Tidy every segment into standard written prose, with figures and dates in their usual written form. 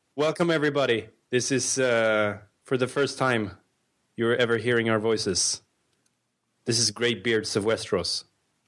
Welcome, everybody. This is for the first time you're ever hearing our voices. This is Great Beards of Westeros.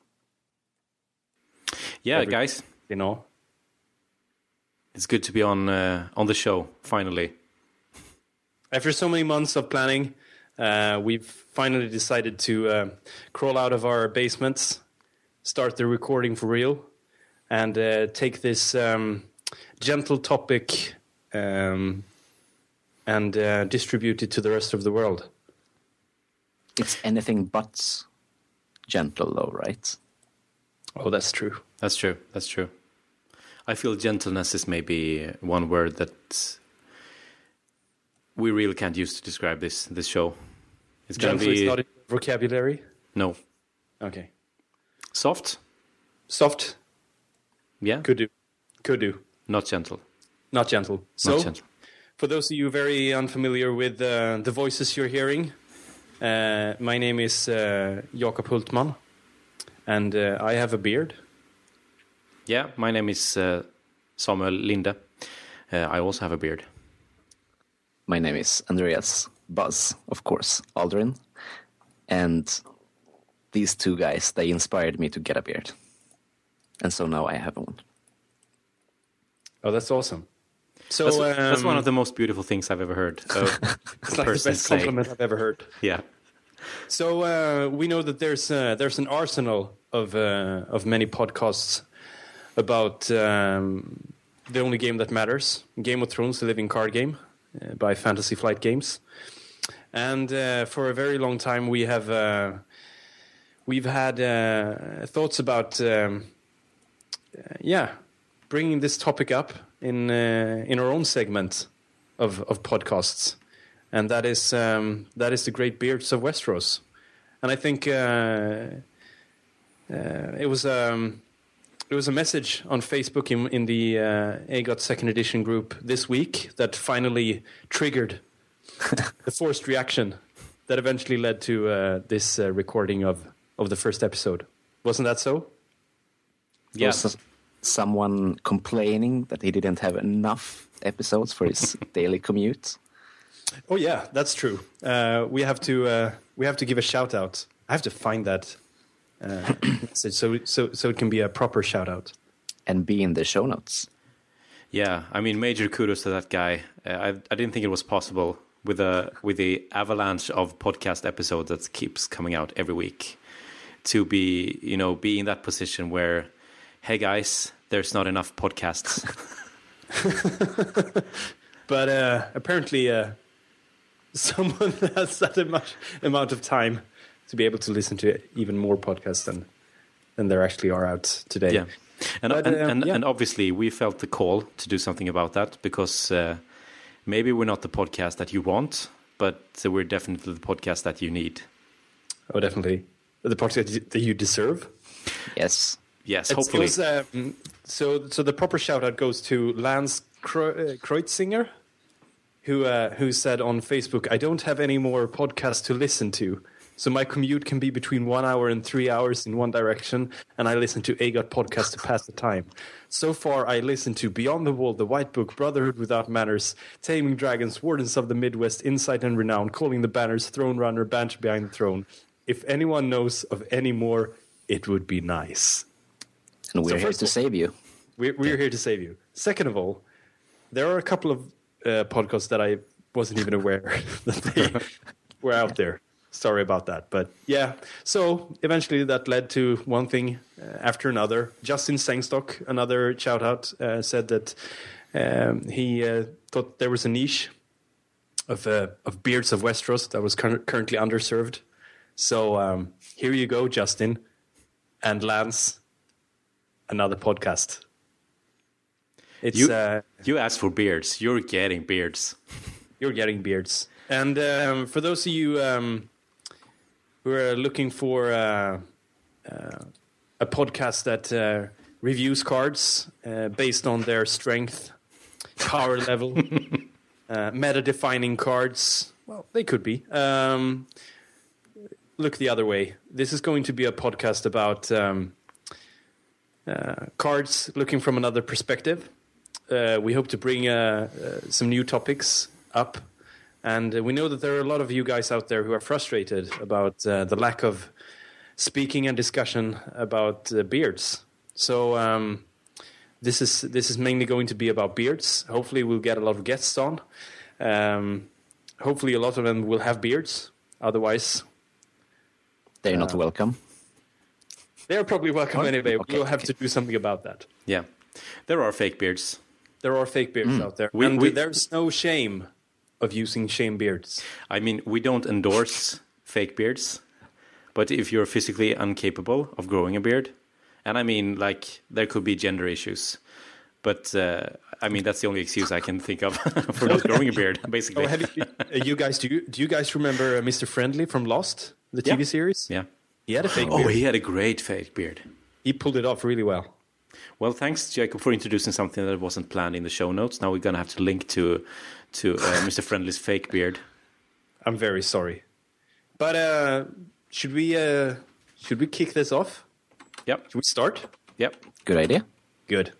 Yeah, guys. You know, it's good to be on the show, finally. After so many months of planning, we've finally decided to crawl out of our basements, start the recording for real, and take this gentle topic and distribute it to the rest of the world. It's anything but gentle, though, right? Oh, that's true. That's true. I feel gentleness is maybe one word that we really can't use to describe this show. It's going to be... Gentle is not in your vocabulary? No. Okay. Soft? Soft? Yeah. Could do. Not gentle. Not gentle. So, Not gentle. For those of you very unfamiliar with the voices you're hearing, my name is Jakob Hultman, and I have a beard. Yeah, my name is Samuel Linde. I also have a beard. My name is Andreas Buzz, of course, Alderin. And these two guys, they inspired me to get a beard. And so now I have one. Oh, that's awesome. So that's one of the most beautiful things I've ever heard. It's like the best compliment I've ever heard. Yeah. So we know that there's an arsenal of many podcasts about the only game that matters, Game of Thrones, the living card game by Fantasy Flight Games, and for a very long time we've had thoughts about bringing this topic up in our own segment of podcasts, and that is the Great Beards of Westeros, and I think it was a message on Facebook in the AGOT Second Edition group this week that finally triggered the forced reaction that eventually led to this recording of the first episode. Wasn't that so? Yeah. Someone complaining that he didn't have enough episodes for his daily commute. Oh yeah, that's true. We have to give a shout out. I have to find that message so it can be a proper shout out and be in the show notes. Yeah, I mean, major kudos to that guy. I didn't think it was possible with the avalanche of podcast episodes that keeps coming out every week to be in that position where, hey guys, there's not enough podcasts. But apparently someone has that amount of time to be able to listen to even more podcasts than there actually are out today. Yeah, and obviously we felt the call to do something about that because maybe we're not the podcast that you want, but we're definitely the podcast that you need. Oh, definitely. The podcast that you deserve? Yes, hopefully. So the proper shout-out goes to Lance Kreutzinger, who said on Facebook, I don't have any more podcasts to listen to, so my commute can be between 1 hour and 3 hours in one direction, and I listen to AGOT podcast to pass the time. So far, I listen to Beyond the Wall, The White Book, Brotherhood Without Manners, Taming Dragons, Wardens of the Midwest, Insight and Renown, Calling the Banners, Throne Runner, Banter Behind the Throne. If anyone knows of any more, it would be nice. And we're here to save you. We're here to save you. Second of all, there are a couple of podcasts that I wasn't even aware that they were out there. Sorry about that. But yeah, so eventually that led to one thing after another. Justin Sangstock, another shout out, said that he thought there was a niche of Beards of Westeros that was currently underserved. So here you go, Justin and Lance, another podcast. It's you asked for beards. You're getting beards. You're getting beards. And for those of you who are looking for a podcast that reviews cards based on their strength, power level, meta-defining cards, well, they could be. Look the other way. This is going to be a podcast about cards looking from another perspective. we hope to bring some new topics up. And we know that there are a lot of you guys out there who are frustrated about the lack of speaking and discussion about beards. So this is mainly going to be about beards. Hopefully we'll get a lot of guests on. Hopefully a lot of them will have beards. Otherwise, They're not welcome. they're probably welcome anyway. Okay, We'll have to do something about that. Yeah, there are fake beards. There are fake beards out there. There's no shame of using shame beards. I mean, we don't endorse fake beards, but if you're physically incapable of growing a beard, and I mean, like, there could be gender issues, but I mean, that's the only excuse I can think of for not growing a beard, basically. Oh, you guys, do you guys remember Mr. Friendly from Lost, the TV series? Yeah. He had a fake beard. Oh, he had a great fake beard. He pulled it off really well. Well, thanks, Jacob, for introducing something that wasn't planned in the show notes. Now we're going to have to link to Mr. Friendly's fake beard. I'm very sorry. But should we kick this off? Yep. Should we start? Yep. Good idea. Good.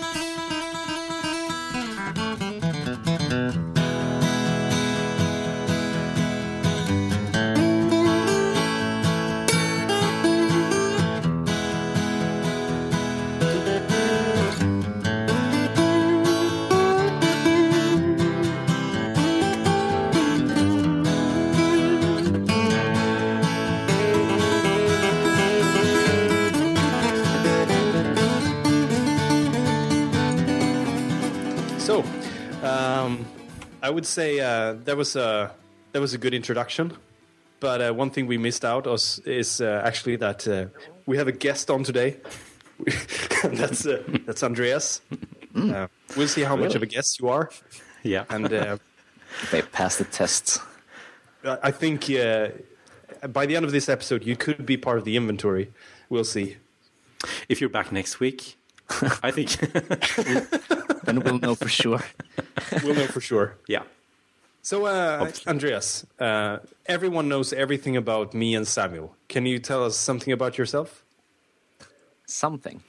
So, I would say that was a good introduction. But one thing we missed out is actually that we have a guest on today. That's Andreas. We'll see how much of a guest you are. Yeah. And They passed the test. I think by the end of this episode, you could be part of the inventory. We'll see. If you're back next week, I think. Then we'll know for sure. We'll know for sure. Yeah. So, Andreas, everyone knows everything about me and Samuel. Can you tell us something about yourself? Something.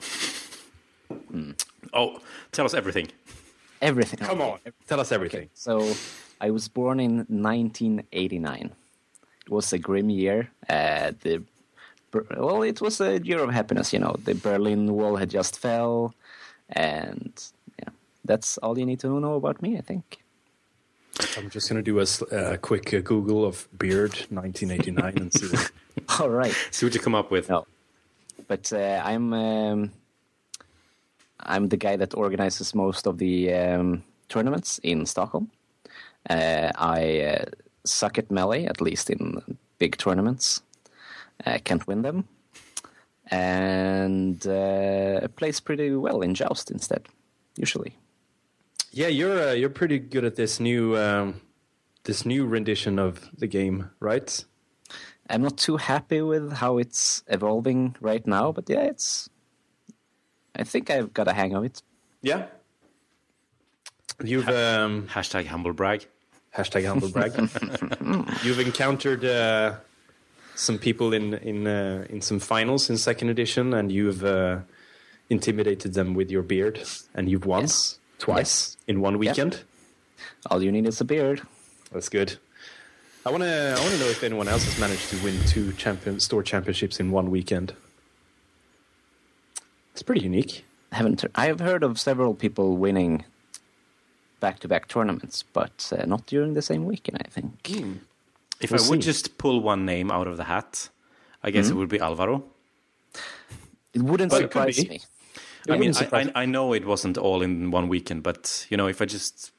Oh, tell us everything. Everything. Come on, tell us everything. So, I was born in 1989. It was a grim year. It was a year of happiness, you know. The Berlin Wall had just fell, and yeah, that's all you need to know about me, I think. I'm just going to do a quick Google of beard 1989 and see. All right. See what you come up with. No, but I'm the guy that organizes most of the tournaments in Stockholm. I suck at melee, at least in big tournaments. Can't win them, and plays pretty well in Joust instead, usually. Yeah, you're pretty good at this new rendition of the game, right? I'm not too happy with how it's evolving right now, but yeah, I think I've got a hang of it. Yeah. You've Hashtag humble brag. hashtag humble brag. You've encountered some people in some finals in second edition, and you've intimidated them with your beard, and you've won twice in one weekend. All you need is a beard. That's good. I want to know if anyone else has managed to win two store championships in one weekend. It's pretty unique. I've heard of several people winning back-to-back tournaments, but not during the same weekend, I think. If We'll I would see. just pull one name out of the hat, I guess it would be Alvaro. It wouldn't But it could surprise be. me. I mean, wouldn't surprise I know it wasn't all in one weekend, but you know, if I just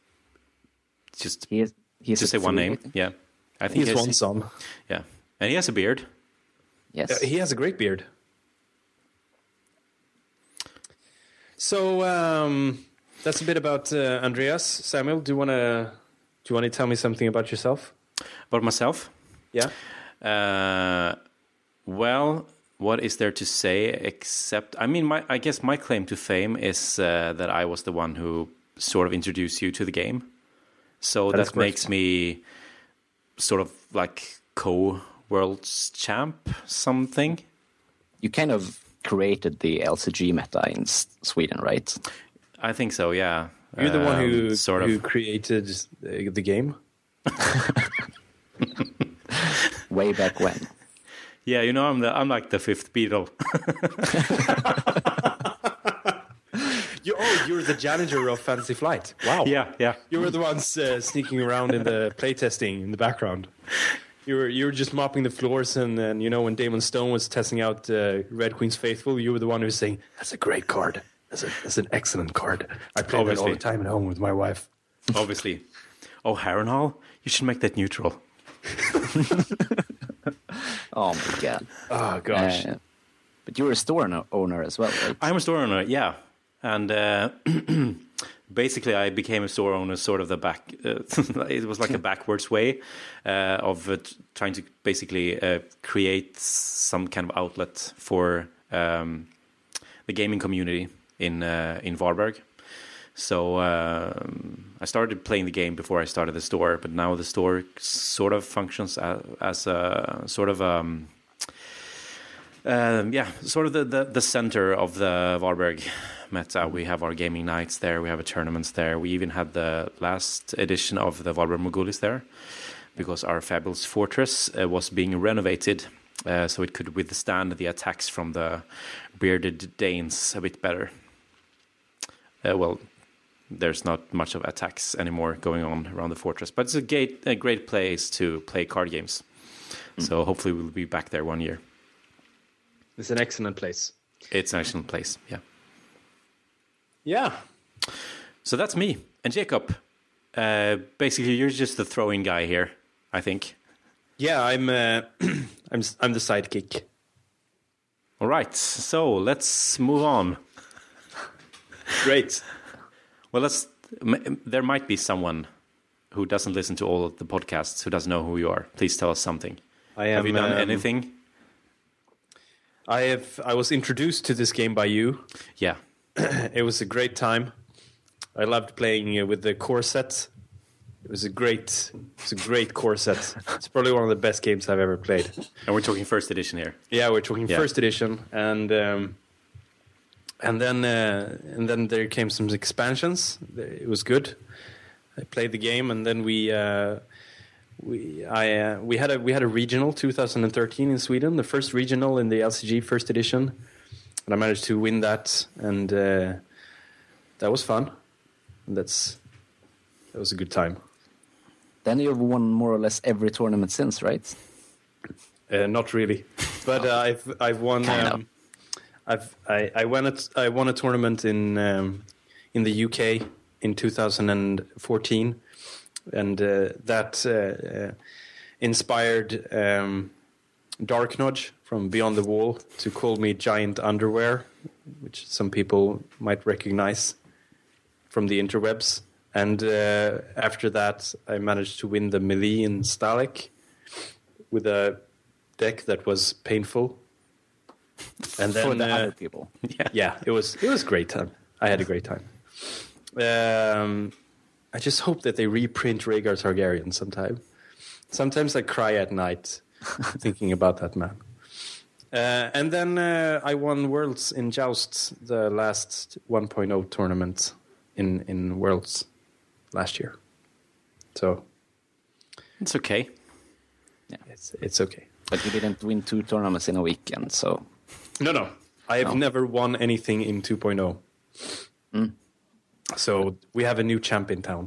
He's say one name, yeah, I think He's won some. Yeah, and he has a beard. Yes. He has a great beard. So that's a bit about Andreas. Samuel, do you want to tell me something about yourself? About myself, Yeah. well, what is there to say except, I mean, I guess my claim to fame is that I was the one who sort of introduced you to the game. So That is that makes me sort of like co-world's champ something. You kind of created the LCG meta in Sweden, right? I think so, yeah. You're the one who sort of. who created the game. Way back when. Yeah, I'm like the fifth Beatle. You're the janitor of Fantasy Flight. Wow. Yeah. You were the ones sneaking around in the playtesting in the background. You were just mopping the floors, and then when Damon Stone was testing out Red Queen's Faithful, you were the one who was saying, "That's a great card. That's an excellent card. I play that all the time at home with my wife." Obviously. Oh, Harrenhal, you should make that neutral. Oh my god. Oh gosh. But you're a store owner as well, right? I'm a store owner, yeah. And basically, I became a store owner sort of the back. It was like a backwards way of trying to basically create some kind of outlet for the gaming community in Varberg. So I started playing the game before I started the store, but now the store sort of functions as a sort of sort of the center of the Varberg meta. We have our gaming nights there. We have a tournaments there. We even had the last edition of the Varberg Mogulis there, because our fabulous fortress was being renovated, so it could withstand the attacks from the bearded Danes a bit better. Well, there's not much of attacks anymore going on around the fortress, but it's a great place to play card games. So hopefully we'll be back there one year. It's an excellent place. It's an excellent place, yeah. Yeah. So that's me. And Jacob, basically you're just the throwing guy here, I think. Yeah, I'm the sidekick. All right, so let's move on. Great. Well, there might be someone who doesn't listen to all of the podcasts who doesn't know who you are. Please tell us something. Have you done anything? I was introduced to this game by you. Yeah. It was a great time. I loved playing with the core set. It was a great core set. It's probably one of the best games I've ever played. And we're talking first edition here. Yeah, we're talking first edition, and then there came some expansions. It was good. I played the game, and then we had a regional 2013 in Sweden, the first regional in the LCG first edition, and I managed to win that, and that was fun. That was a good time. Then you've won more or less every tournament since, right? Not really, but I've won. I won a tournament in the UK in 2014, and that inspired Dark Nudge from Beyond the Wall to call me Giant Underwear, which some people might recognize from the interwebs. And after that, I managed to win the Melee in Stalek with a deck that was painful. And then for the other people. Yeah, it was a great time. I had a great time. I just hope that they reprint Rhaegar Targaryen sometime. Sometimes I cry at night thinking about that man. And then I won Worlds in Joust, the last 1.0 tournament in Worlds last year. So it's okay. Yeah, it's okay. But you didn't win 2 tournaments in a weekend, so... No. I have never won anything in 2.0. So we have a new champ in town.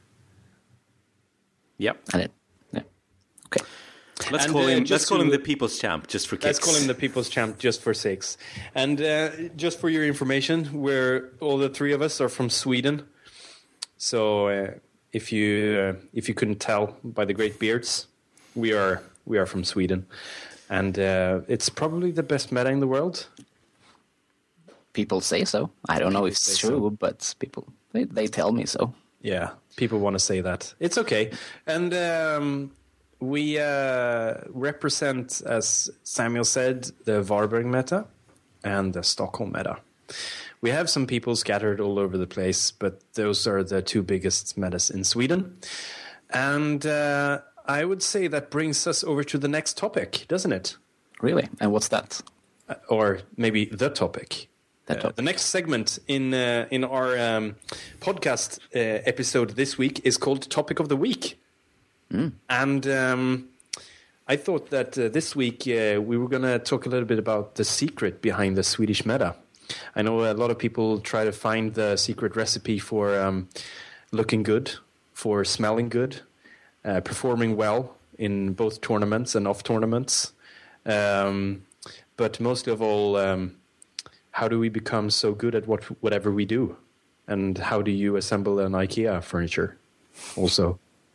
Yep. Yeah. Okay. Let's call him the people's champ, just for kicks. Let's call him the people's champ, just for sakes. And just for your information, all the 3 of us are from Sweden. So if you couldn't tell by the great beards, we are from Sweden, and it's probably the best meta in the world. People say so. I don't know if it's true, but people they tell me so. Yeah, people want to say that. It's okay, and we represent, as Samuel said, the Varberg meta and the Stockholm meta. We have some people scattered all over the place, but those are the 2 biggest metas in Sweden. And I would say that brings us over to the next topic, doesn't it? Really? And what's that? Or maybe the topic. The next segment in our podcast episode this week is called Topic of the Week. And I thought that this week we were going to talk a little bit about the secret behind the Swedish meta. I know a lot of people try to find the secret recipe for looking good, for smelling good, performing well in both tournaments and off tournaments. But mostly of all, how do we become so good at whatever we do? And how do you assemble an IKEA furniture also?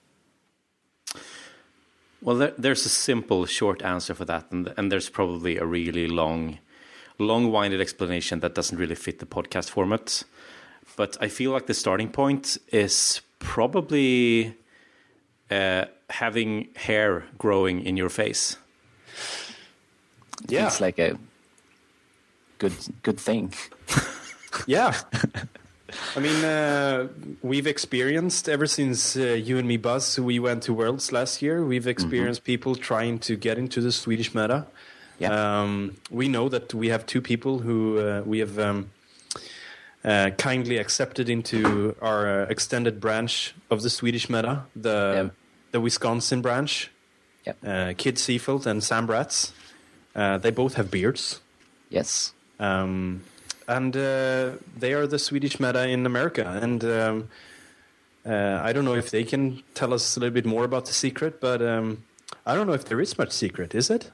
Well, there's a simple, short answer for that, and there's probably a really long-winded explanation that doesn't really fit the podcast format. But I feel like the starting point is probably having hair growing in your face. Yeah, it's like a good thing. Yeah. I mean, we've experienced, ever since you and me, Buzz, we went to Worlds last year, we've experienced people trying to get into the Swedish meta. Yeah. We know that we have two people who we have kindly accepted into our extended branch of the Swedish meta, the Wisconsin branch, Kid Seafield and Sam Bratz. They both have beards. Yes. And they are the Swedish meta in America. And I don't know if they can tell us a little bit more about the secret, but I don't know if there is much secret, is it?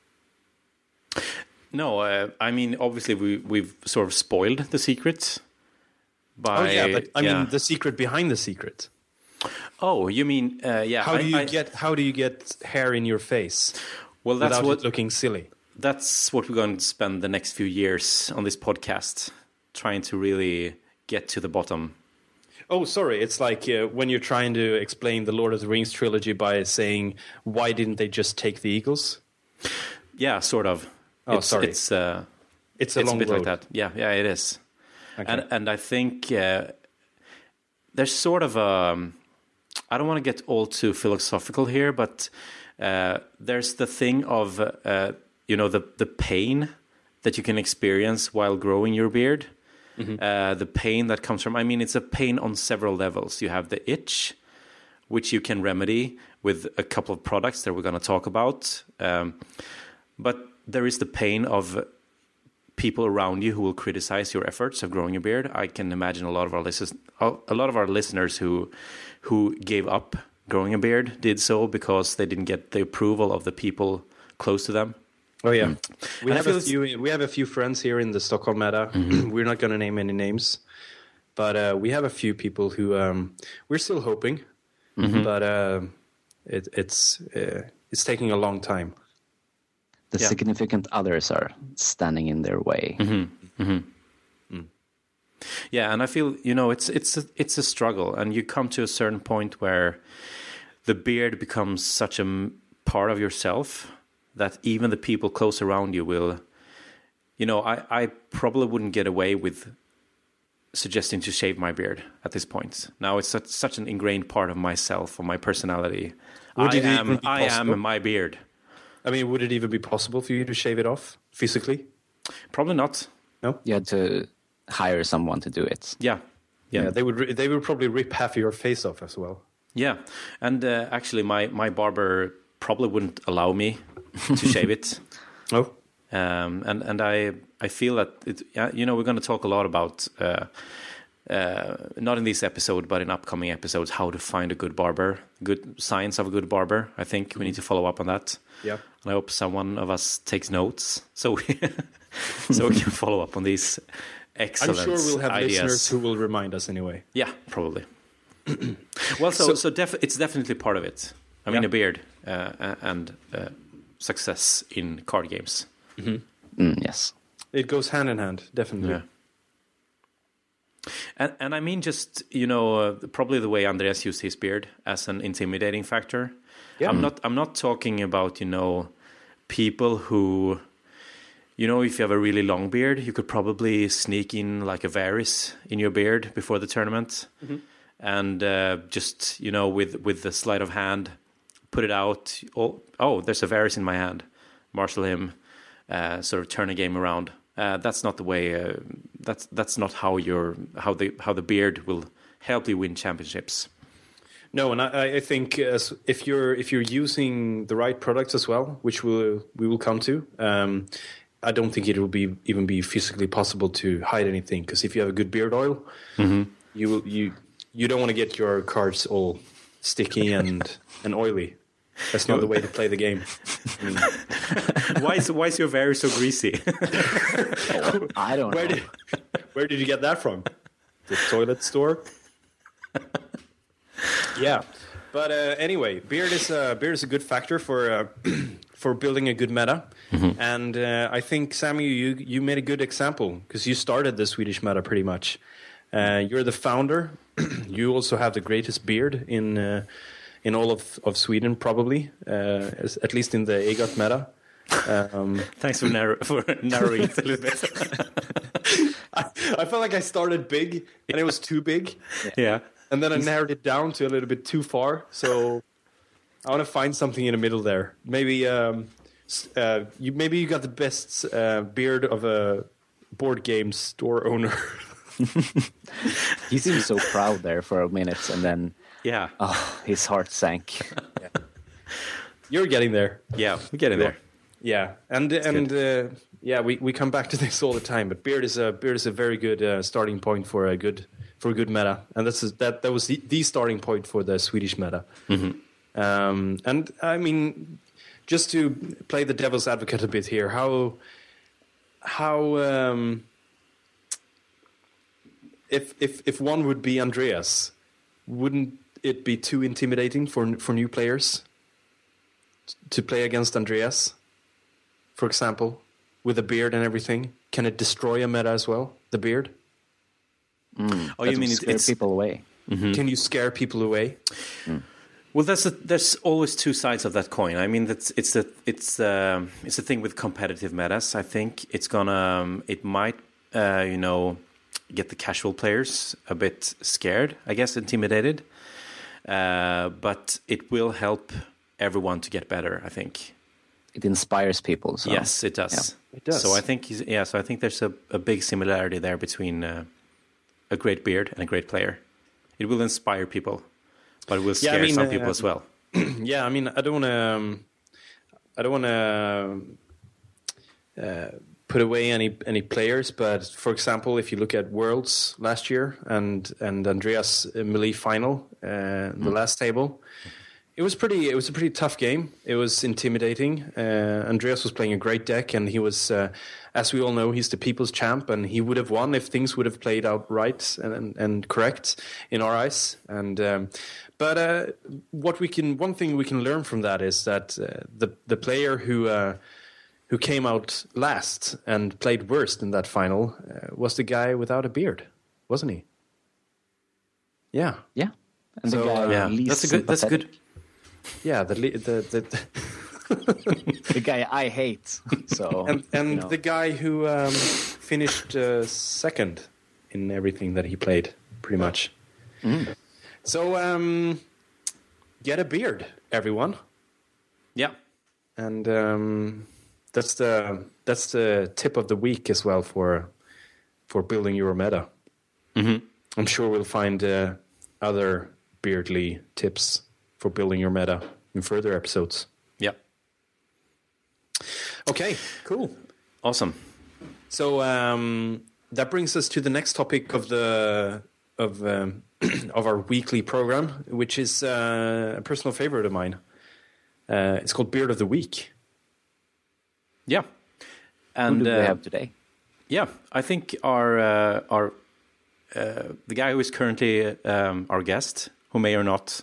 No, I mean, obviously we've sort of spoiled the secret by... Oh, yeah, but I mean the secret behind the secret. Oh, you mean, yeah. How do you get hair in your face without it looking silly? That's what we're going to spend the next few years on this podcast, trying to really get to the bottom. Oh, sorry. It's like when you're trying to explain the Lord of the Rings trilogy by saying, why didn't they just take the eagles? Yeah, sort of. Oh, sorry. It's a long bit road. like that. Yeah, it is. Okay. And I think there's sort of a... I don't want to get all too philosophical here, but there's the thing of... the pain that you can experience while growing your beard. The pain that comes from... I mean, it's a pain on several levels. You have the itch, which you can remedy with a couple of products that we're going to talk about. But there is the pain of people around you who will criticize your efforts of growing your beard. I can imagine a lot of our listeners who gave up growing a beard did so because they didn't get the approval of the people close to them. Oh yeah, we have a few friends here in the Stockholm meta. We're not going to name any names, but we have a few people who we're still hoping, but it's taking a long time. The significant others are standing in their way. Yeah, and I feel it's a struggle, and you come to a certain point where the beard becomes such a part of yourself that even the people close around you will, I probably wouldn't get away with suggesting to shave my beard at this point. Now it's such an ingrained part of myself, of my personality. I am my beard. I mean, would it even be possible for you to shave it off physically? Probably not. No? You had to hire someone to do it. Yeah. They would probably rip half of your face off as well. Yeah, and actually my barber probably wouldn't allow me to shave it. Oh. And I feel that we're going to talk a lot about not in this episode but in upcoming episodes how to find a good barber, good science of a good barber. I think we need to follow up on that. Yeah. And I hope someone of us takes notes so we can follow up on these excellent ideas. I'm sure we'll have listeners who will remind us anyway. Yeah, probably. Well, it's definitely part of it. I mean, a beard and success in card games. Yes. It goes hand in hand, definitely. Yeah. And I mean, just probably the way Andreas used his beard as an intimidating factor. Yeah. I'm not talking about people who, if you have a really long beard, you could probably sneak in like a Varys in your beard before the tournament, and just with the sleight of hand, put it out. Oh, there's a Varys in my hand. Marshal him, sort of turn a game around. that's not the way. That's not how the beard will help you win championships. No, and I think if you're using the right products as well, which we will come to, I don't think it will even be physically possible to hide anything. Because if you have a good beard oil, you don't want to get your cards all sticky and oily. That's not the way to play the game. Why is your hair so greasy? I don't know. Where did you get that from? The toilet store? Yeah, but anyway, beard is a good factor for building a good meta, and I think Sammy, you made a good example because you started the Swedish meta pretty much. You're the founder. You also have the greatest beard in all of Sweden, probably, at least in the AGOT meta. Thanks for narrowing it a little bit. I felt like I started big and it was too big. Yeah. And then I narrowed it down to a little bit too far. So I want to find something in the middle there. Maybe you got the best beard of a board game store owner. He seemed so proud there for a minute, and then his heart sank. Yeah. You're getting there. Yeah, we're getting there. Yeah, and we come back to this all the time. But beard is a very good starting point for a good meta, and that was the starting point for the Swedish meta. And I mean, just to play the devil's advocate a bit here, how if one would be Andreas, wouldn't it be too intimidating for new players to play against Andreas, for example, with a beard and everything? Can it destroy a meta as well, the beard? Oh, you mean scare people away? Can you scare people away? Well, there's always two sides of that coin. I mean, it's a thing with competitive metas. I think it might get the casual players a bit scared, I guess, intimidated. But it will help everyone to get better, I think. It inspires people. So. Yes, it does. Yeah. It does. So I think there's a big similarity there between a great beard and a great player. It will inspire people, but it will scare some people as well. Yeah, I mean, I don't want to put away any players, but for example, if you look at Worlds last year and Andreas Melee final, the last table, it was a pretty tough game. It was intimidating. Andreas was playing a great deck, and he was, as we all know, he's the people's champ, and he would have won if things would have played out right and correct in our eyes. And but one thing we can learn from that is that the player who came out last and played worst in that final was the guy without a beard, wasn't he? Yeah. Yeah. And So, the guy least That's a good. Yeah, the the guy I hate. So and the guy who finished second in everything that he played, pretty much. So get a beard, everyone. Yeah. And that's the tip of the week as well for building your meta. I'm sure we'll find other beardly tips for building your meta in further episodes. Yeah. Okay, cool. Awesome. So that brings us to the next topic of our weekly program, which is a personal favorite of mine. It's called Beard of the Week. Yeah. And who do we have today? Yeah, I think our the guy who is currently our guest, who may or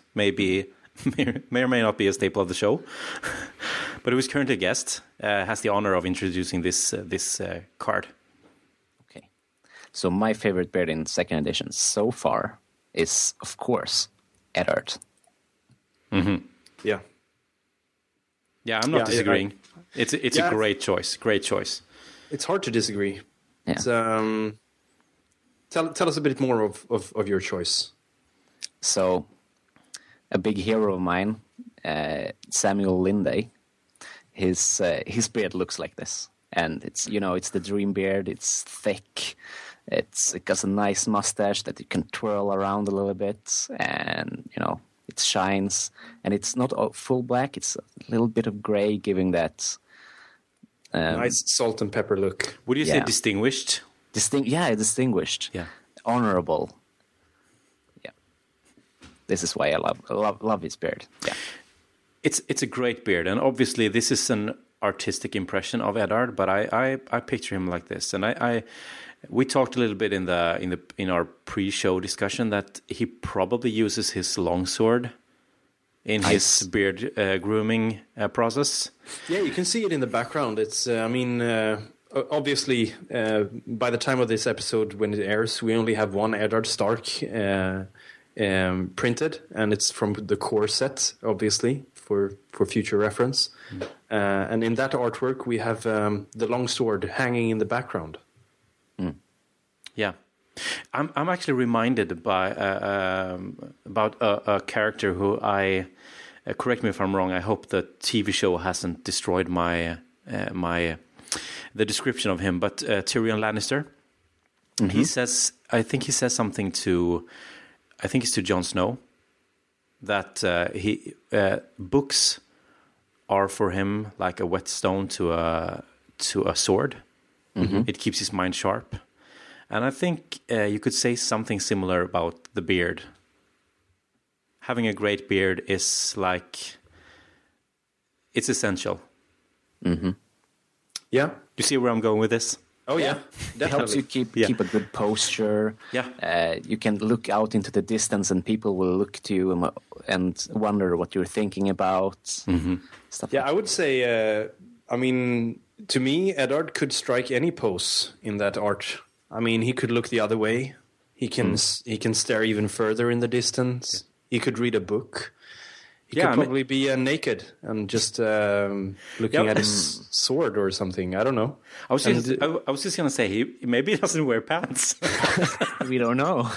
may not be a staple of the show, but who is currently a guest, has the honor of introducing this card. Okay. So my favorite beard in second edition so far is, of course, Eddard. Yeah. Yeah, I'm not disagreeing. It's a great choice. Great choice. It's hard to disagree. Yeah. It's, tell us a bit more of your choice. So, a big hero of mine, Samuel Linde, his beard looks like this, and it's it's the dream beard. It's thick. It got a nice mustache that you can twirl around a little bit, and it shines. And it's not full black; it's a little bit of gray, giving that nice salt and pepper look. Would you say distinguished? Distinguished. Yeah, honorable. Yeah, this is why I love his beard. Yeah, it's a great beard, and obviously this is an artistic impression of Eddard, but I picture him like this, and we talked a little bit in our pre-show discussion that he probably uses his longsword in his beard grooming process. Yeah, you can see it in the background. It's obviously by the time of this episode when it airs, we only have one Eddard Stark printed, and it's from the core set, obviously, for future reference. And in that artwork, we have the longsword hanging in the background. Yeah, I'm actually reminded by about a character who I correct me if I'm wrong. I hope the TV show hasn't destroyed the description of him, but Tyrion Lannister. Mm-hmm. I think he says something to Jon Snow that books are for him like a whetstone to a sword. Mm-hmm. It keeps his mind sharp. And I think you could say something similar about the beard. Having a great beard is it's essential. Mm-hmm. Yeah. You see where I'm going with this? Oh, yeah. It helps you keep a good posture. Yeah. You can look out into the distance and people will look to you and wonder what you're thinking about. Mm-hmm. Stuff I would say, to me, Eddard could strike any pose in that art. I mean, he could look the other way. He can stare even further in the distance. Yeah. He could read a book. He could probably be naked and just looking at his sword or something. I don't know. I was just going to say he maybe doesn't wear pants. We don't know.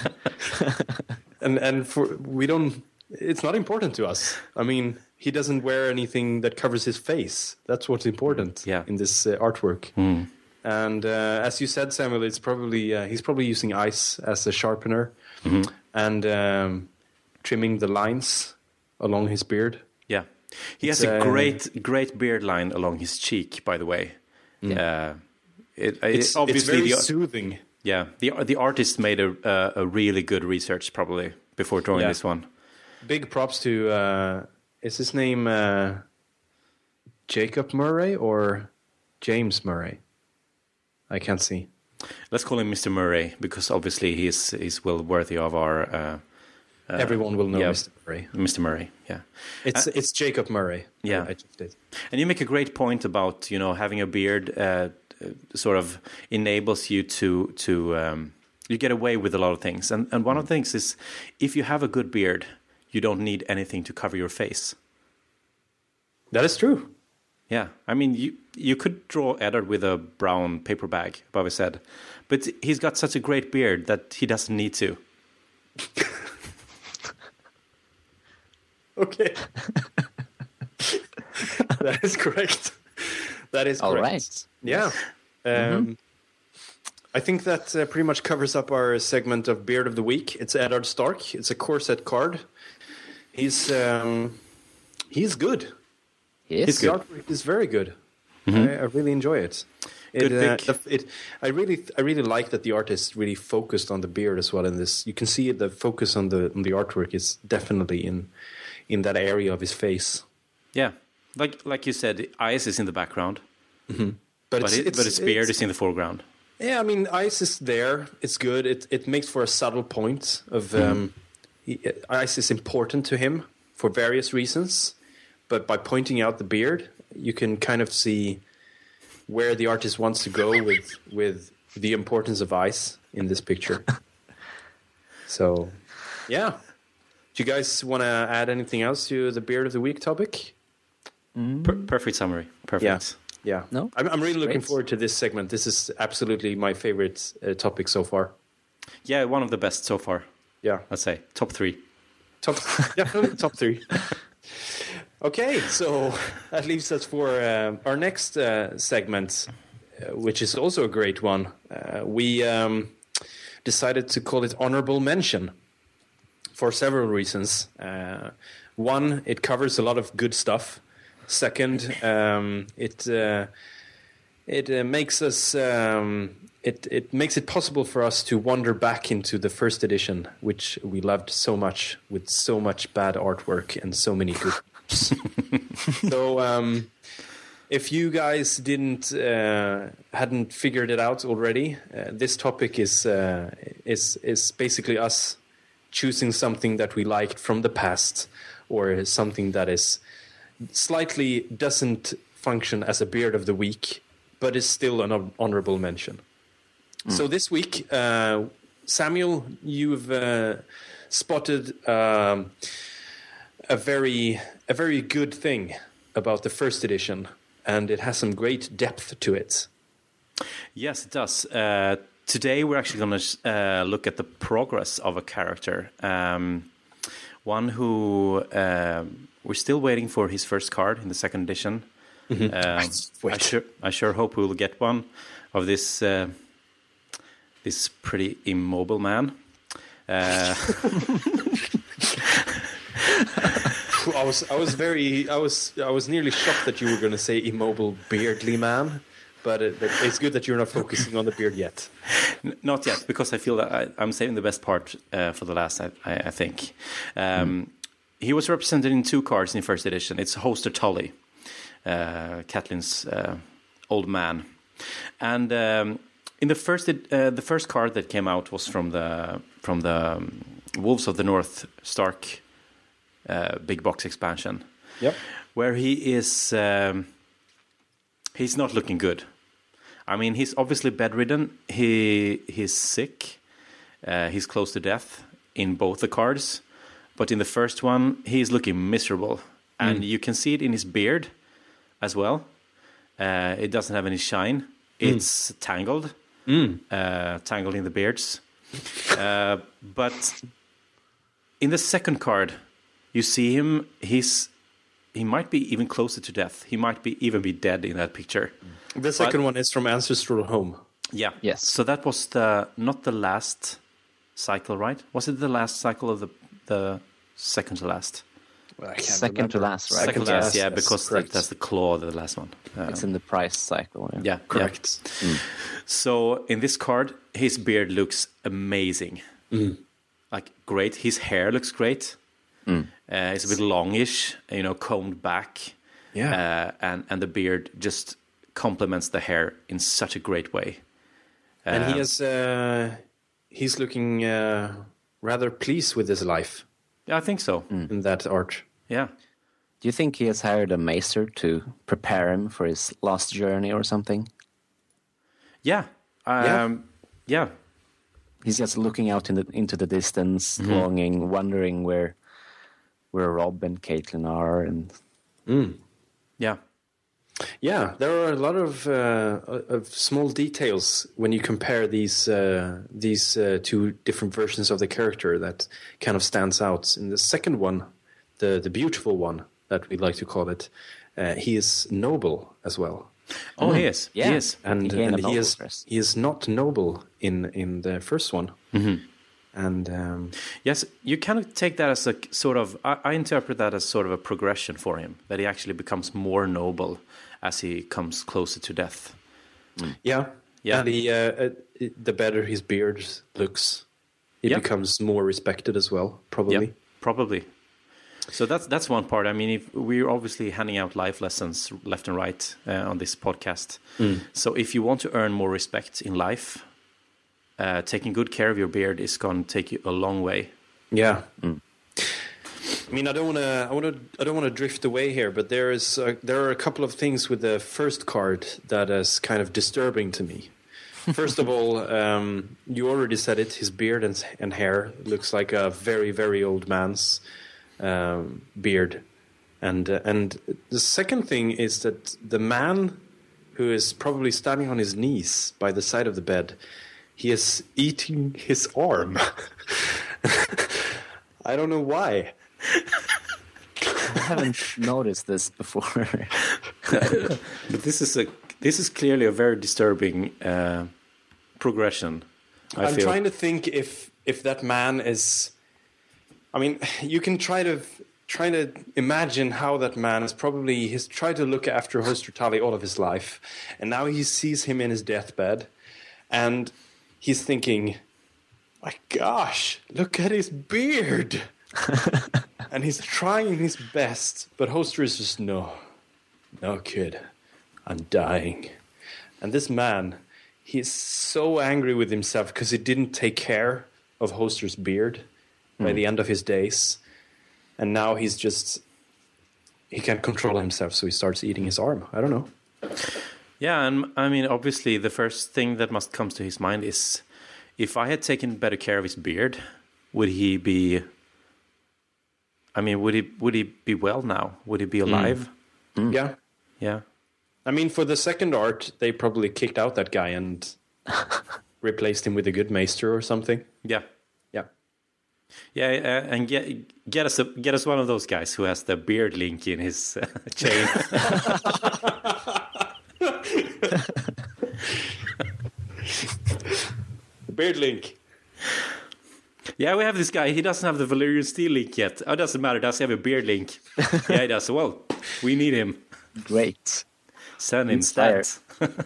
It's not important to us. I mean, he doesn't wear anything that covers his face. That's what's important in this artwork. Mm. And as you said, Samuel, it's probably he's probably using ice as a sharpener and trimming the lines along his beard. Yeah, he has a great beard line along his cheek. By the way, it's obviously very soothing. Yeah, the artist made a really good research probably before drawing this one. Big props to is his name Jacob Murray or James Murray? I can't see. Let's call him Mr. Murray because obviously he's well worthy of our. Everyone will know Mr. Murray. Mr. Murray, yeah. It's Jacob Murray. Yeah, I just did. And you make a great point about having a beard sort of enables you to you get away with a lot of things. And one of the things is if you have a good beard, you don't need anything to cover your face. That is true. Yeah, I mean, you could draw Eddard with a brown paper bag above his head, but he's got such a great beard that he doesn't need to. Okay. That is correct. That is correct. All right. Yeah. I think that pretty much covers up our segment of Beard of the Week. It's Eddard Stark. It's a core set card. He's good. His good. Artwork is very good. Mm-hmm. I really enjoy it. Good pick. I really like that the artist really focused on the beard as well in this. You can see the focus on the artwork is definitely in that area of his face. Yeah, like you said, the eyes is in the background, but his beard is in the foreground. Yeah, I mean, ice is there. It's good. It makes for a subtle point of ice is important to him for various reasons. But by pointing out the beard, you can kind of see where the artist wants to go with the importance of ice in this picture. So, yeah. Do you guys want to add anything else to the Beard of the Week topic? Perfect summary. Perfect. Yeah. No? I'm really looking forward to this segment. This is absolutely my favorite topic so far. Yeah, one of the best so far. Yeah. I'd say top 3. Definitely top 3. Okay, so that leaves us for our next segment. which is also a great one, we decided to call it Honorable Mention for several reasons. One, it covers a lot of good stuff. Second, it makes us it makes it possible for us to wander back into the first edition, which we loved so much, with so much bad artwork and so many good. So if you guys hadn't figured it out already, this topic is basically us choosing something that we liked from the past, or something that is slightly doesn't function as a beard of the week, but is still an honorable mention. So this week, Samuel, you've spotted a very good thing about the first edition, and it has some great depth to it. Yes, it does. Today we're actually going to look at the progress of a character. One who we're still waiting for his first card in the second edition. I sure hope we will get one of this this pretty immobile man. I was nearly shocked that you were going to say immobile beardly man, but it's good that you're not focusing on the beard yet. Not yet, because I feel that I'm saving the best part for the last. I think he was represented in 2 cards in first edition. It's Hoster Tully, Catelyn's old man, and in the first card that came out was from the Wolves of the North Stark big box expansion. Yep. Where he is, he's not looking good. I mean, he's obviously bedridden. He's sick. He's close to death in both the cards. But in the first one, he's looking miserable. And you can see it in his beard as well. It doesn't have any shine. It's tangled. Tangled in the beards. But in the second card, you see him, he might be even closer to death. He might even be dead in that picture. The second one is from Ancestral Home. Yeah. Yes. So that was not the last cycle, right? Was it the last cycle of the second to last? Well, I can't Second remember. to last, right? Second to last, yeah, yes, because that's the claw, the last one. It's in the price cycle. Yeah, correct. Yeah. So in this card, his beard looks amazing. Like great. His hair looks great. It's a bit longish, combed back. Yeah. And the beard just complements the hair in such a great way. And he's looking rather pleased with his life. Yeah, I think so. In that art. Yeah. Do you think he has hired a maester to prepare him for his last journey or something? Yeah. Yeah. He's just looking out into the distance, longing, wondering where Rob and Caitlin are, and Yeah. Yeah, there are a lot of small details when you compare these 2 different versions of the character that kind of stands out. In the second one, the beautiful one that we like to call it, he is noble as well. Oh, he is. Yeah. He is. And first. he is not noble in the first one. And Yes, you kind of take that as a sort of, I interpret that as sort of a progression for him, that he actually becomes more noble as he comes closer to death. yeah, Yeah. and the better his beard looks, it becomes more respected as well, probably. Yeah, probably. So that's one part. I mean, if we're obviously handing out life lessons left and right on this podcast. So if you want to earn more respect in life, taking good care of your beard is going to take you a long way. Yeah. I mean, I don't want to drift away here, but there are a couple of things with the first card that is kind of disturbing to me. First of all, you already said it. His beard and hair looks like a very, very old man's beard, and the second thing is that the man who is probably standing on his knees by the side of the bed, he is eating his arm. I don't know why. I haven't noticed this before. But this is This is clearly a very disturbing progression. I'm trying to think if that man is. I mean, you can try to imagine how that man is probably. He's tried to look after Hoster Tally all of his life, and now he sees him in his deathbed, and he's thinking, "My gosh, look at his beard," and he's trying his best, but Hoster is just no, kid, I'm dying, and this man. He's so angry with himself because he didn't take care of Hoster's beard by the end of his days. And now he can't control himself, so he starts eating his arm. I don't know. Yeah, and I mean, obviously, the first thing that must come to his mind is, if I had taken better care of his beard, would he be... I mean, would he be well now? Would he be alive? Yeah. Yeah. I mean, for the second art, they probably kicked out that guy and replaced him with a good maester or something. Yeah. Yeah. Yeah, and get us one of those guys who has the beard link in his chain. Beard link. Yeah, we have this guy. He doesn't have the Valyrian steel link yet. Oh, it doesn't matter. Does he have a beard link? Yeah, he does. Well, we need him. Great. Send him stats.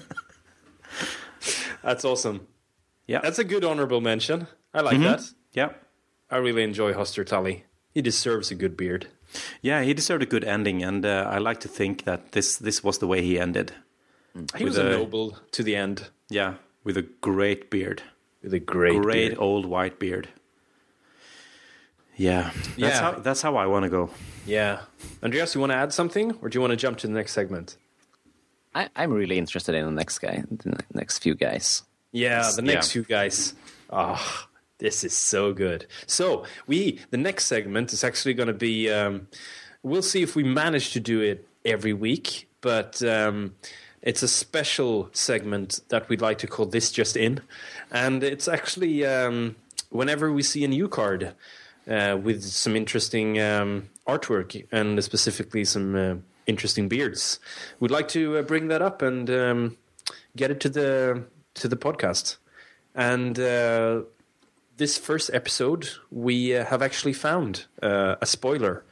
That's awesome. Yeah. That's a good honorable mention. I like that. Yeah. I really enjoy Hoster Tally. He deserves a good beard. Yeah, he deserved a good ending, and I like to think that this was the way he ended. He was a noble to the end. Yeah, with a great beard. With a great beard. Old white beard. Yeah, that's how I want to go. Yeah. Andreas, you want to add something, or do you want to jump to the next segment? I'm really interested in the next few guys. Yeah, the next few guys. Oh, this is so good. So the next segment is actually going to be. We'll see if we manage to do it every week, but it's a special segment that we'd like to call "This Just In," and it's actually whenever we see a new card with some interesting artwork and specifically some. Interesting beards. We'd like to bring that up and get it to the podcast. And this first episode, we have actually found a spoiler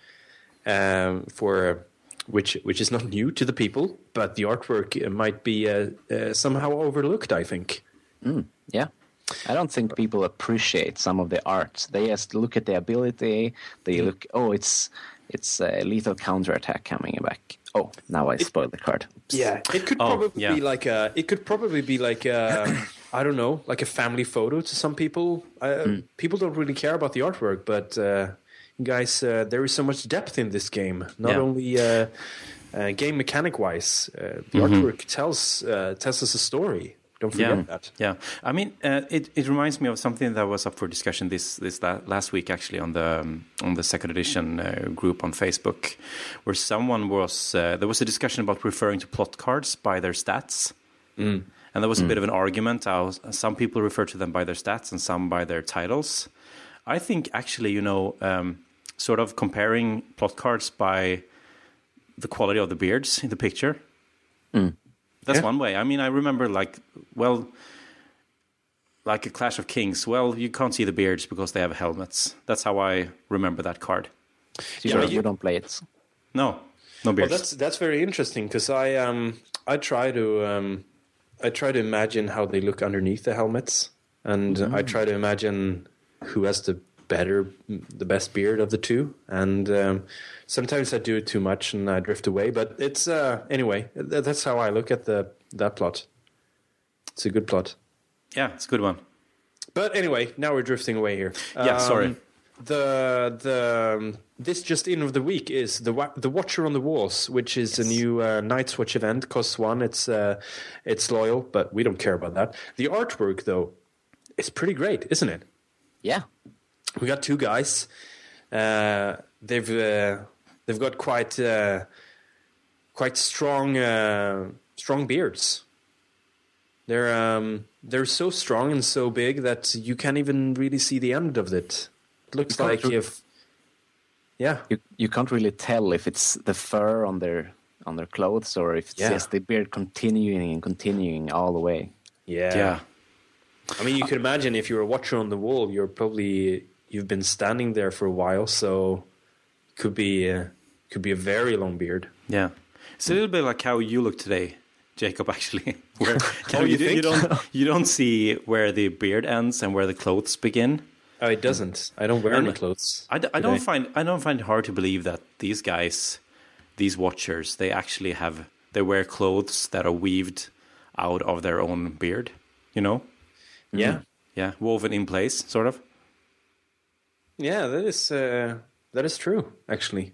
for which is not new to the people, but the artwork might be somehow overlooked, I think. Yeah. I don't think people appreciate some of the art. They just look at the ability. They look, it's a lethal counterattack coming back. Oh, now I spoiled the card. Oops. Yeah, it could probably be like a. It could probably be like a. I don't know, like a family photo to some people. People don't really care about the artwork, but guys, there is so much depth in this game. Not only game mechanic wise, the artwork tells us a story. Don't forget that. Yeah, I mean, it reminds me of something that was up for discussion this last week, actually, on the second edition group on Facebook, where someone was there was a discussion about referring to plot cards by their stats, and there was a bit of an argument. How some people refer to them by their stats and some by their titles. I think actually, sort of comparing plot cards by the quality of the beards in the picture. That's one way. I mean, I remember like a Clash of Kings. Well, you can't see the beards because they have helmets. That's how I remember that card. You don't play it. No beards. Well, that's very interesting because I try to imagine how they look underneath the helmets, and I try to imagine who has the best beard of the two, and sometimes I do it too much and I drift away. But it's anyway. That's how I look at that plot. It's a good plot. Yeah, it's a good one. But anyway, now we're drifting away here. Yeah, sorry. This just in of the week is the Watcher on the Walls, which is a new Night's Watch event. Costs 1. It's loyal, but we don't care about that. The artwork though, is pretty great, isn't it? Yeah. We got two guys. They've got quite strong beards. They're so strong and so big that you can't even really see the end of it. It looks like you can't really tell if it's the fur on their on their clothes, or if it's just the beard continuing all the way. Yeah. I mean, you could imagine if you're a watcher on the wall, you've been standing there for a while, so could be a very long beard. Yeah. It's a little bit like how you look today, Jacob, actually. Where you don't see where the beard ends and where the clothes begin. Oh, it doesn't. I don't wear any clothes. I don't find it hard to believe that these guys, these watchers, they actually wear clothes that are weaved out of their own beard, you know? Yeah. Yeah, woven in place, sort of. Yeah, that is true, actually.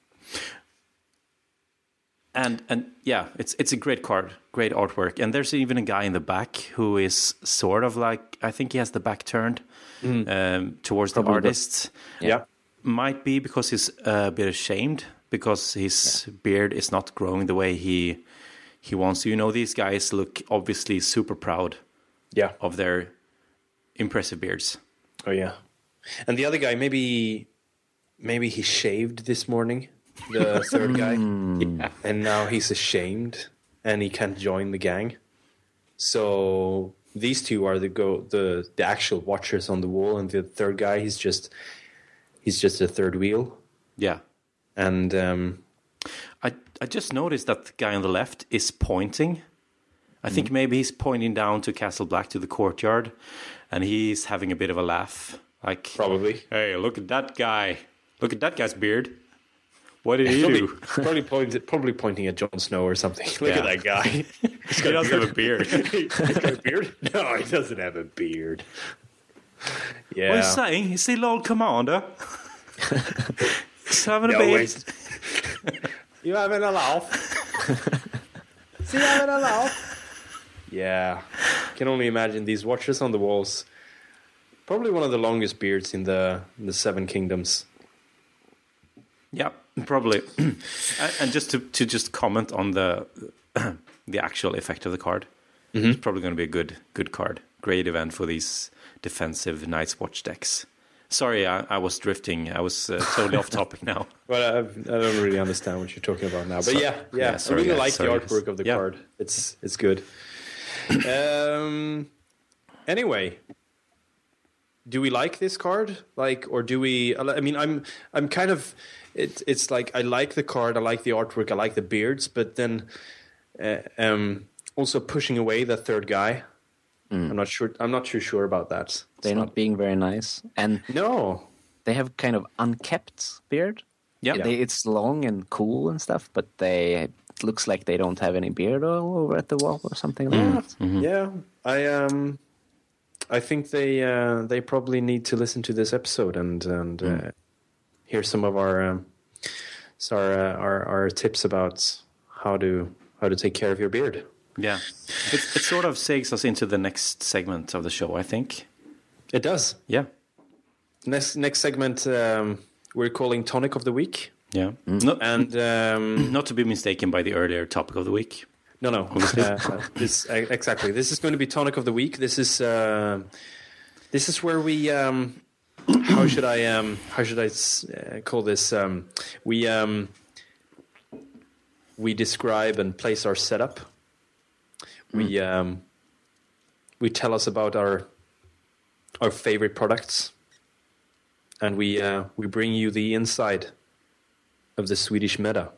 And yeah, it's a great card, great artwork. And there's even a guy in the back who is sort of like, I think he has the back turned towards the artist. Yeah. Might be because he's a bit ashamed because his beard is not growing the way he wants to. You know, these guys look obviously super proud of their impressive beards. Oh, yeah. And the other guy, maybe he shaved this morning, the third guy. Yeah. And now he's ashamed and he can't join the gang. So these two are the actual watchers on the wall, and the third guy, he's just a third wheel. Yeah. And I just noticed that the guy on the left is pointing. I think maybe he's pointing down to Castle Black, to the courtyard, and he's having a bit of a laugh. Like, probably. Hey, look at that guy. Look at that guy's beard. What did he do? Probably pointing at Jon Snow or something. Look at that guy. He doesn't have a beard. He's got a beard? No, he doesn't have a beard. Yeah. What are you saying? Is he Lord Commander? He's having a beard. You having a laugh? Is he having a laugh? Yeah. Can only imagine these watchers on the walls. Probably one of the longest beards in the Seven Kingdoms. Yeah, probably. And just to just comment on the actual effect of the card, it's probably going to be a good card. Great event for these defensive Night's Watch decks. Sorry, I was drifting. I was totally off topic now. Well, I don't really understand what you're talking about now. But yeah. Sorry, I really like the artwork of the card. It's good. Anyway, do we like this card? Or do we? I mean, I'm kind of. It's like I like the card. I like the artwork. I like the beards. But then, also pushing away the third guy. I'm not sure. I'm not too sure about that. They're not being very nice, and no, they have kind of unkept beard. Yeah, it's long and cool and stuff, but it looks like they don't have any beard all over at the wall or something like that. Mm-hmm. Yeah, I think they probably need to listen to this episode and hear some of our tips about how to take care of your beard. Yeah, it sort of segues us into the next segment of the show, I think. It does. Yeah. Next segment we're calling Tonic of the Week. Yeah. Not to be mistaken by the earlier topic of the week. No. Exactly. This is going to be Tonic of the Week. This is where we how should I call this? We describe and place our setup. We tell us about our favorite products, and we bring you the inside of the Swedish meta.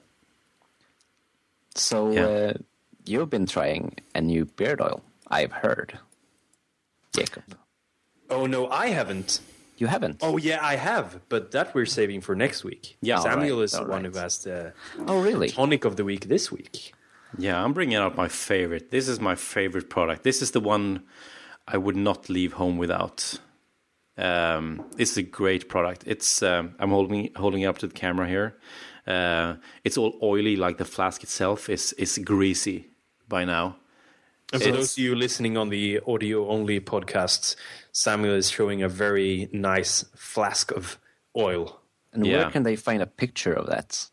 So you've been trying a new beard oil, I've heard, Jacob. Oh no, I haven't. You haven't? Oh yeah, I have, but that we're saving for next week. Yeah, Samuel is the one who has the really? Tonic of the Week this week. Yeah, I'm bringing out my favorite. This is my favorite product. This is the one I would not leave home without. It's a great product. It's I'm holding it up to the camera here. It's all oily, like the flask itself is greasy by now. And for those of you listening on the audio-only podcasts, Samuel is showing a very nice flask of oil. And where can they find a picture of that?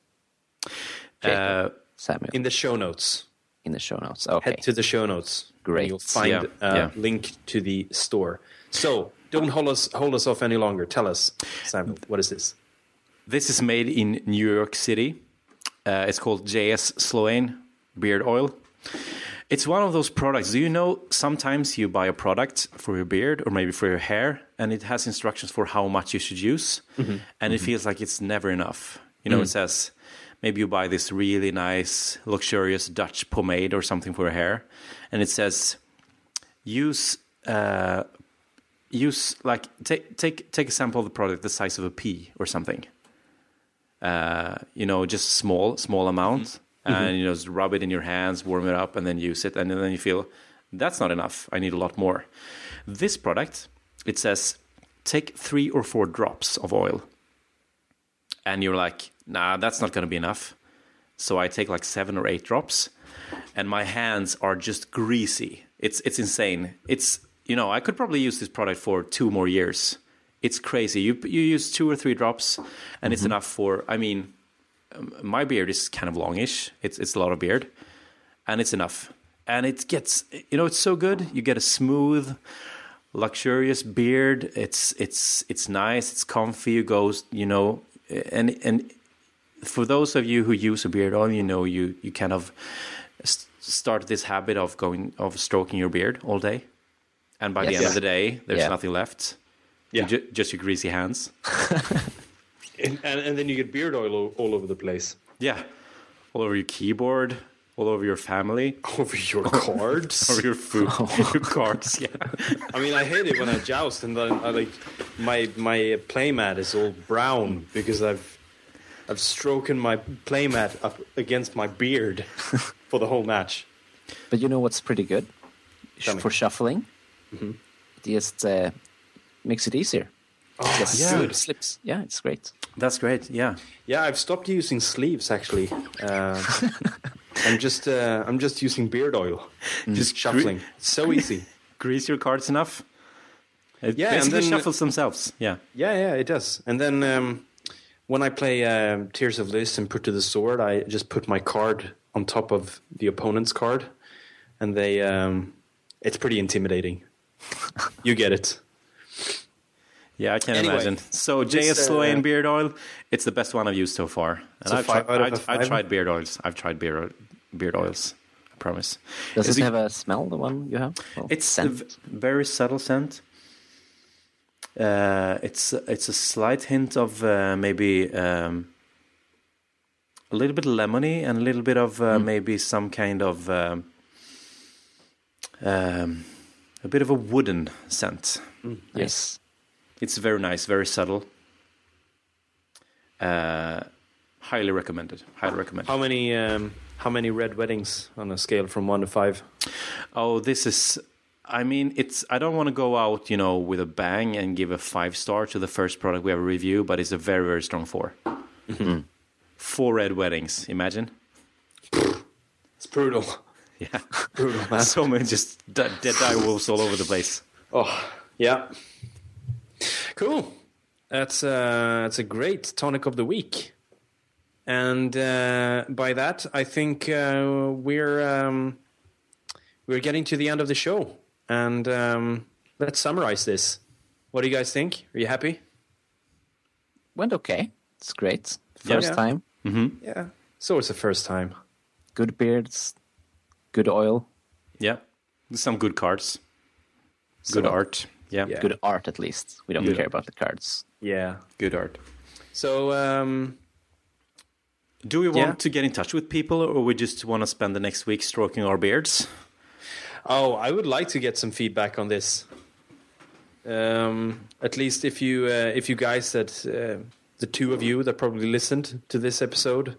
Samuel. In the show notes. In the show notes, okay. Head to the show notes. Great. And you'll find a link to the store. So, don't hold us off any longer. Tell us, Samuel, what is this? This is made in New York City. It's called JS Sloane Beard Oil. It's one of those products. Do you know sometimes you buy a product for your beard or maybe for your hair, and it has instructions for how much you should use, and it feels like it's never enough. You know, it says maybe you buy this really nice, luxurious Dutch pomade or something for your hair, and it says use like take a sample of the product the size of a pea or something. You know, just small amount. And, you know, just rub it in your hands, warm it up, and then use it. And then you feel, that's not enough. I need a lot more. This product, it says, take 3 or 4 drops of oil. And you're like, nah, that's not going to be enough. So I take like 7 or 8 drops. And my hands are just greasy. It's insane. It's, you know, I could probably use this product for 2 more years. It's crazy. You use 2 or 3 drops, and it's enough for, I mean... my beard is kind of longish. It's a lot of beard, and it's enough. And it gets, you know, it's so good. You get a smooth, luxurious beard. It's nice. It's comfy. You go, you know, and for those of you who use a beard oil, you know, you kind of start this habit of stroking your beard all day, and by the end of the day, there's nothing left. Yeah, just your greasy hands. And then you get beard oil all over the place. Yeah. All over your keyboard, all over your family. Over your cards. Over your food. Your cards, yeah. I mean, I hate it when I joust and then my playmat is all brown because I've stroken my playmat up against my beard for the whole match. But you know what's pretty good? For shuffling? It just makes it easier. Oh, yeah. Good. Slips. Yeah, it's great. That's great. Yeah. Yeah, I've stopped using sleeves actually. I'm just using beard oil. Just shuffling. It's so easy. Grease your cards enough. It yeah, basically and then shuffles themselves. Yeah. Yeah, it does. And then when I play Tears of Lys and Put to the Sword, I just put my card on top of the opponent's card, and they it's pretty intimidating. You get it. Yeah, I can imagine. So JS Sloane beard oil, it's the best one I've used so far. And I've tried beard oils. I've tried beard oils. I promise. Does it have a smell? The one you have? Well, it's a very subtle scent. It's a slight hint of maybe a little bit lemony and a little bit of maybe some kind of a bit of a wooden scent. Yes. It's very nice, very subtle. Highly recommended. Highly recommended. How many red weddings on a scale from 1 to 5? Oh, this is. I mean, it's. I don't want to go out, you know, with a bang and give a 5-star to the first product we ever review, but it's a very, very strong 4. 4 red weddings. Imagine. It's brutal. Yeah, brutal, man. So many just dead wolves all over the place. Oh, yeah. Cool. That's a great tonic of the week, and by that, I think we're getting to the end of the show. And let's summarize this. What do you guys think? Are you happy? Went okay. It's great. First time. Mm-hmm. Yeah. So it's the first time. Good beards. Good oil. Yeah. Some good cards. Good art. Yeah. Good art, at least. We don't care about the cards. Yeah. Good art. So, do we want to get in touch with people, or we just want to spend the next week stroking our beards? Oh, I would like to get some feedback on this. At least if you guys that the 2 of you that probably listened to this episode,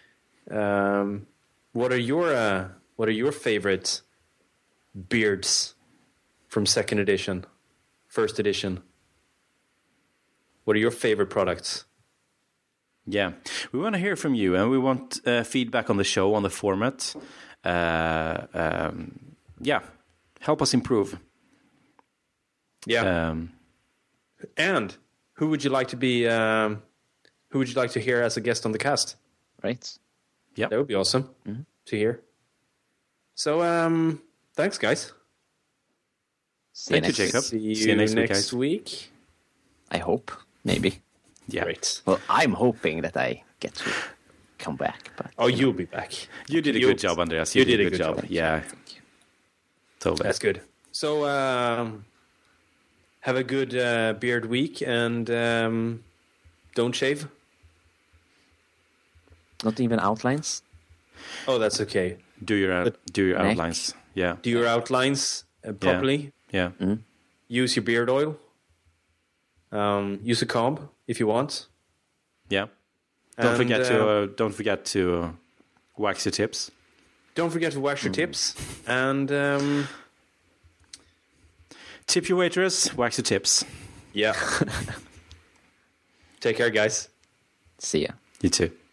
what are your favorite beards from 2nd edition, 1st edition? What are your favorite products? Yeah, we want to hear from you, and we want feedback on the show, on the format. Yeah, help us improve. Yeah. And who would you like to be? Who would you like to hear as a guest on the cast? Right. Yeah, that would be awesome to hear. So, thanks, guys. Thank you, Jacob. See you next week. I hope, maybe. Yeah. Great. Well, I'm hoping that I get to come back. But Oh, you'll be back. You did a good job, Andreas. You did a good job. Yeah. Totally. That's good. So have a good beard week and don't shave. not even outlines. Oh, that's okay. Do your Neck. outlines. Yeah. Do your outlines properly. Yeah. Use your beard oil. Use a comb if you want. Yeah. Don't And, forget to wax your tips. Don't forget to wash your tips and Tip your waitress, wax your tips. yeah. Take care, guys. See ya. You too.